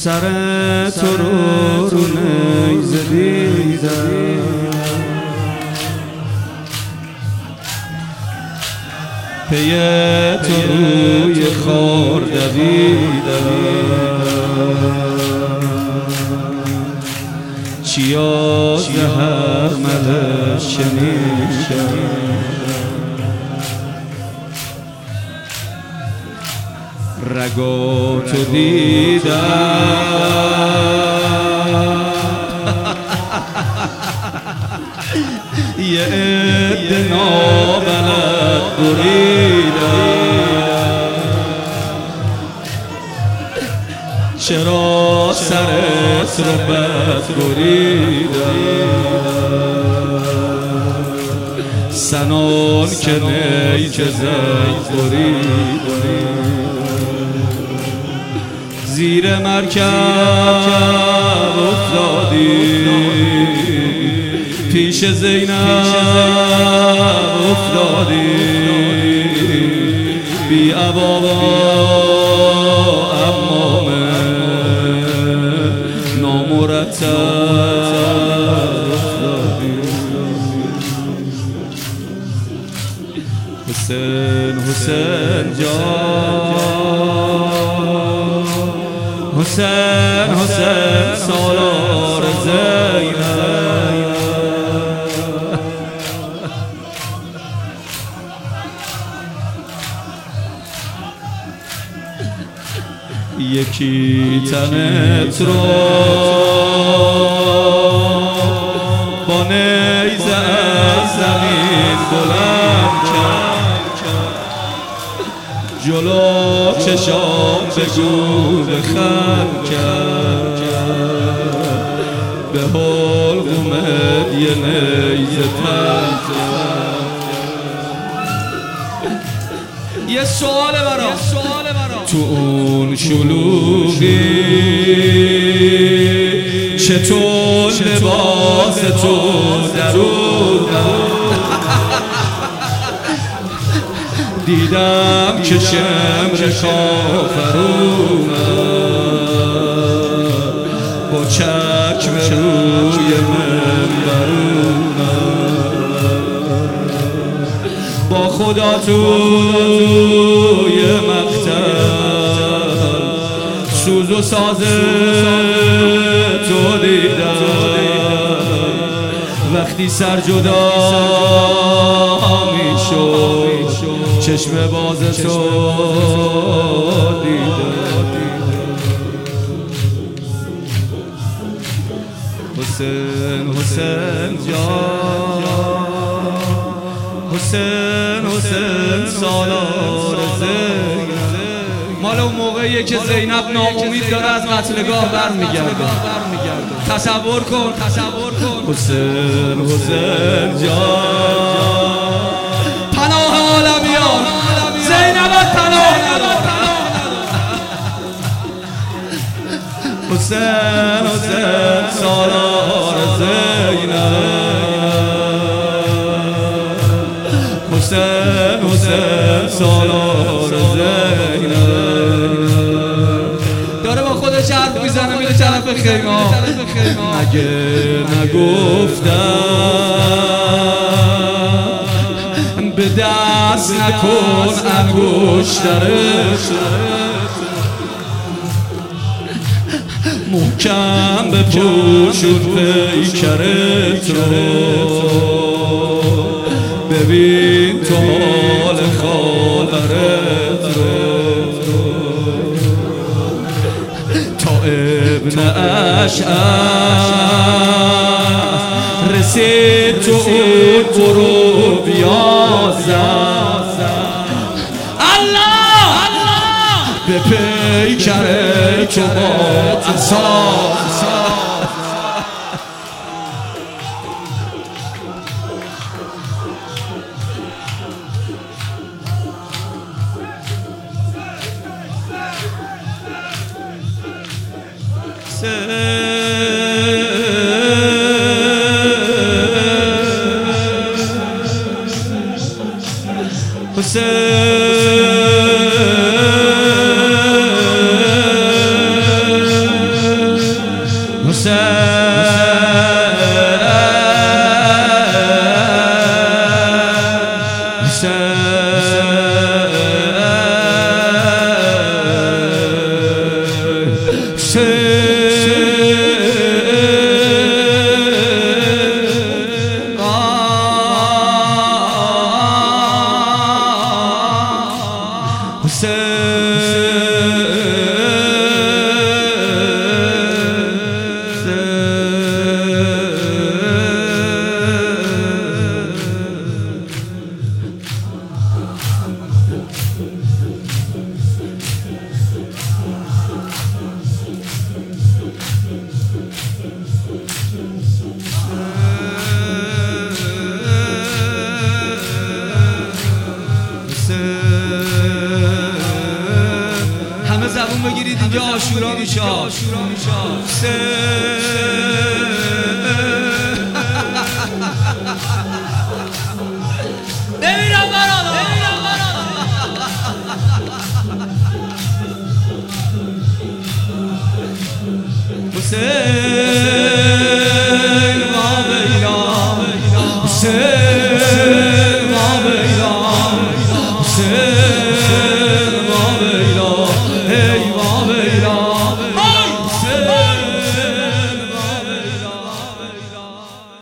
سر تو رو نیزه دیدم، پی تو روی خار دویدم، چیا زهر ملش شنیدم، رگاتو دیدم، یه عده نابلد بریدم، چرا سرت رو بد بریدم، سنان که نیزه زد بریدم، زیر مرکب افتادی، پیش زینب افتادی، بی عبا و عمامه نامرتب افتادی. حسین حسین جان، حسین حسین سالار زینب، یکی تنت رو با نیزه از زمین بلند کرد، جلو چشام بگو بخند کرد، به حلقومت یه نیزه پرد کرد. یه سوال برام تو اون شلوغی چطور لباس تو درودم، دیدم که شمر کافرونم، با چکم روی منبرونم، با خدا توی مقتل سوز و ساز تو دیدم، وقتی سر جدا میشد چشم باز تو دیدم. حسین حسین جان، حسین حسین سالار زینب. مال اون موقعیه که زینب ناامید داره از قتلگاه برمیگرده. تصور کن حسین حسین جان، پناه عالمیان زینب پناه نداره. حسین حسین سالار زینب، حسین حسین سالار زینب. داره با خودش حرف میزنه میره طرف خیمه. مگه نگفتم به دست نکن انگشترت، محکم بپوشون پیکرت رو، ببین تو حال خاورت رو، تا ابن اشعث رسید تو اون غروب یازد، به پیکر تو با اساس حسین همون بگیری دیگه آشورا میشه نمیرم برادر حسین